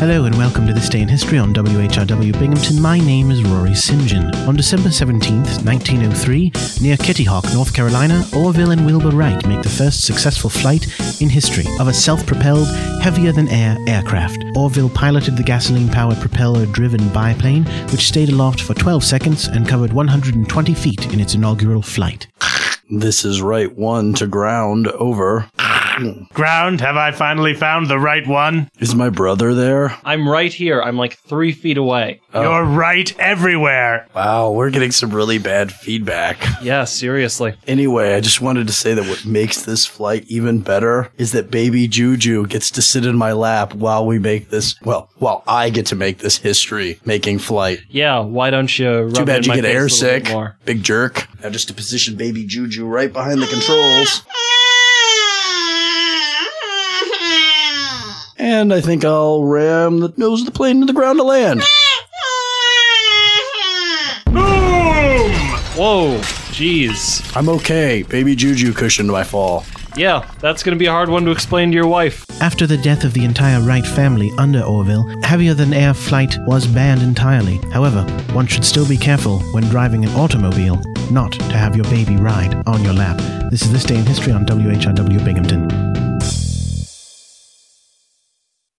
Hello and welcome to This Day in History on WHRW Binghamton. My name is Rory St. John. On December 17th, 1903, near Kitty Hawk, North Carolina, Orville and Wilbur Wright make the first successful flight in history of a self-propelled, heavier-than-air aircraft. Orville piloted the gasoline-powered propeller-driven biplane, which stayed aloft for 12 seconds and covered 120 feet in its inaugural flight. This is right one to ground, over. Ground, have I finally found the right one? Is my brother there? I'm right here. I'm like 3 feet away. You're right everywhere. Wow, we're getting some really bad feedback. Yeah, seriously. Anyway, I just wanted to say that what makes this flight even better is that baby Juju gets to sit in my lap while we make this, while I get to make this history-making flight. Yeah, why don't you rub Too it bad in you my get face a air little sick. bit more. Big jerk. Now just to position baby Juju right behind the controls. And I think I'll ram the nose of the plane to the ground to land. Boom! Whoa, jeez. I'm okay. Baby Juju cushioned my fall. Yeah, that's gonna be a hard one to explain to your wife. After the death of the entire Wright family under Orville, heavier-than-air flight was banned entirely. However, one should still be careful when driving an automobile not to have your baby ride on your lap. This is This Day in History on WHRW Binghamton.